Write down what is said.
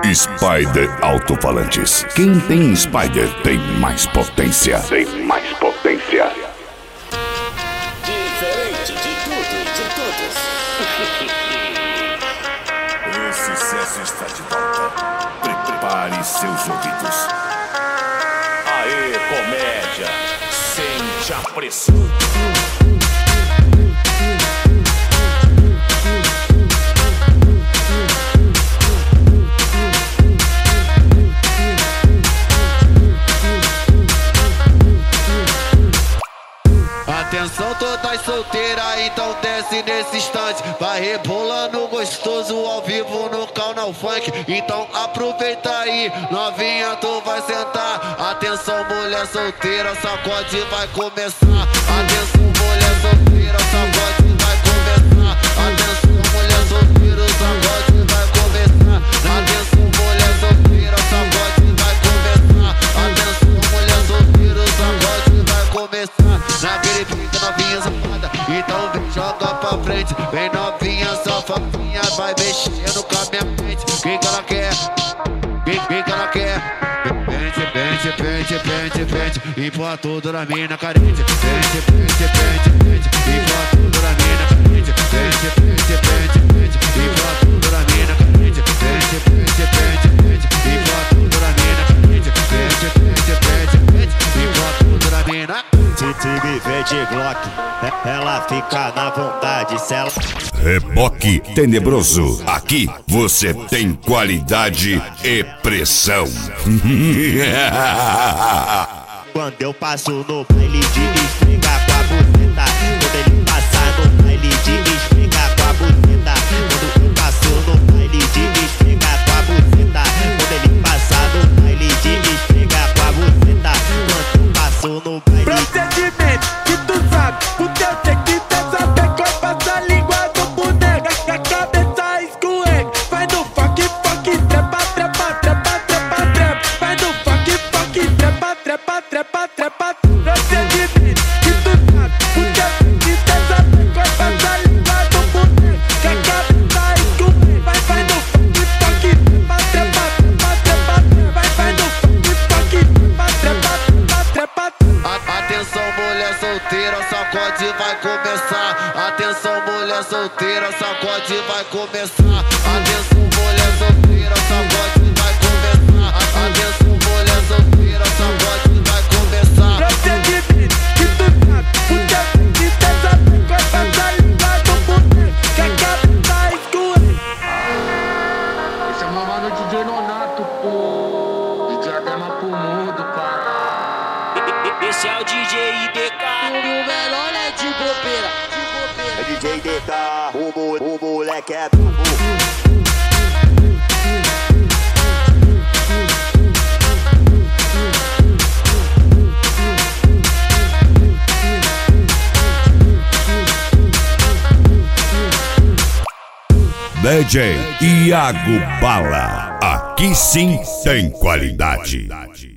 Spider Alto-Falantes. Quem tem Spider tem mais potência. Tem mais potência. Diferente de tudo e de todos. O sucesso está de volta. Prepare seus ouvidos. Aê, comédia. Sente a pressão. Atenção todas solteiras, então desce nesse instante. Vai rebolando gostoso ao vivo no canal funk. Então aproveita aí, novinha, tu vai sentar. Atenção mulher solteira, sacode vai começar. Atenção mulher solteira, sacode vai começar. Atenção mulher solteira, sacode vai começar. Atenção mulher solteira, sacode vai começar. Atenção mulher solteira, sacode vai começar. Naquele pique novinha safada, então vem joga pra frente. Vem novinha safadinha, vai mexendo com a minha mente. Quem que ela quer? Quem que ela quer? Pente, pente, pente, pente, pente, empurra tudo na mina carente. Pente, pente, pente, pente, empurra tudo na mina carente. Pente, pente, pente, pente, empurra tudo na mina carente. Pente, pente, pente, pente, empurra tudo na mina carente. Pente, pente, pente, pente, empurra tudo na mina. Se me vê de Glock, ela fica na vontade. Se ela... Reboque Tenebroso. Aqui você tem qualidade e pressão. Quando eu passo no baile de esfregar com a buceta. Quando ele passar no baile de esfregar com a buceta. Quando eu passo no baile de esfregar com a buceta. Quando ele passar no baile de esfregar com a buceta. Quando eu passo no baile. Procedimento que tu sabe, porque eu sei que cê sabe qual passa a língua do boneco. A cabeça escorrega, vai no funk, funk, trepa, trepa, trepa, trepa, trepa. Vai no funk, funk, trepa, trepa, trepa, trepa. Procedimento que tu sabe, porque eu sei que cê sabe qual passa a língua do boneco. A cabeça escorrega, vai no funk, funk, trepa, trepa, trepa, trepa. Vai no funk, funk, trepa, trepa, trepa, trepa. Atenção mulher solteira, sacode vai começar. Atenção mulher solteira, sacode vai começar. Atenção mulher solteira, sacode vai começar. Atenção mulher solteira, sacode vai começar. Procedimento que tu sabe, porque eu sei que cê sabe qual passa a língua do boneco. Que a cabeça escorrega. Esse é o meu mano DJ Nonato, pô. De Diadema pro mundo, cara. Esse é o DJ IDK. O melhor é de bobeira, É DJ DK, o moleque é brabo. DJ Iago Bala. Aqui sim tem qualidade.